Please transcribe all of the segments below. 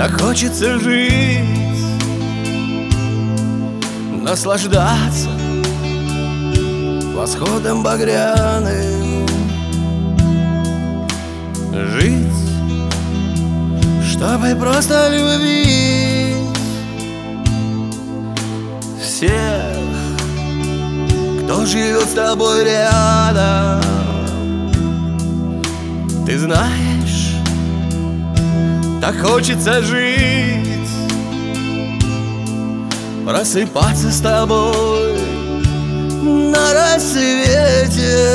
Так хочется жить, наслаждаться восходом багряным, жить, чтобы просто любить всех, кто живет с тобой рядом. Ты знаешь, так хочется жить, просыпаться с тобой на рассвете,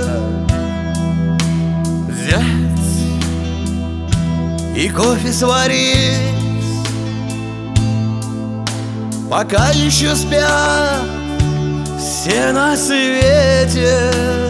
взять и кофе сварить, пока еще спят все на свете.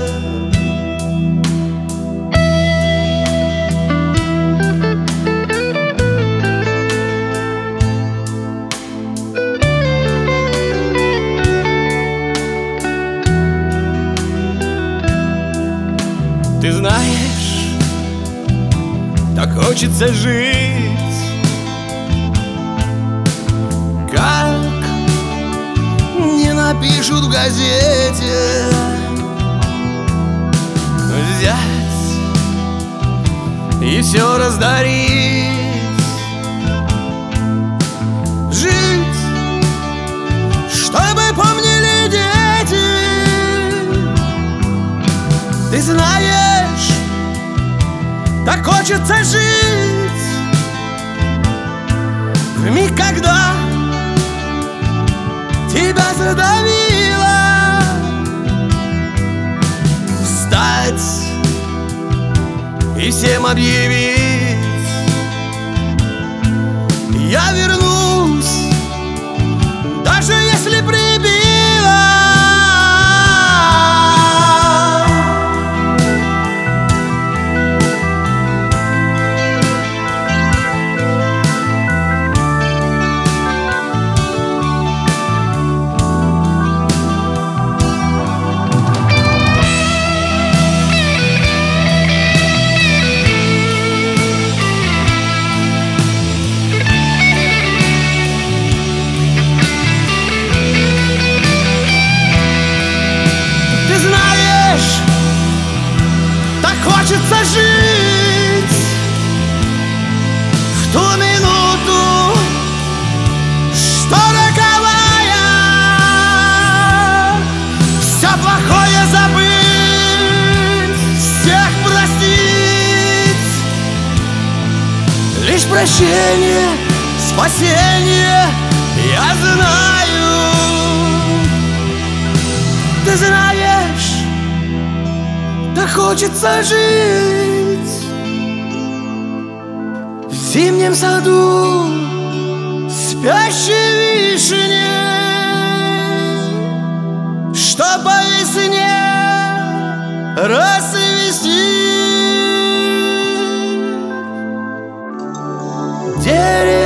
Ты знаешь, так хочется жить, как не напишут в газете, взять и все раздарить, жить, чтобы помнили дети. Ты знаешь, так хочется жить в миг, когда тебя задавило, встать и всем объявить: я вернусь, даже если прибило. Хочется жить в ту минуту, что роковая, все плохое забыть, всех простить. Лишь прощение, спасение, я знаю. Ты знаешь, так хочется жить в зимнем саду спящей вишни, что по весне расцвести.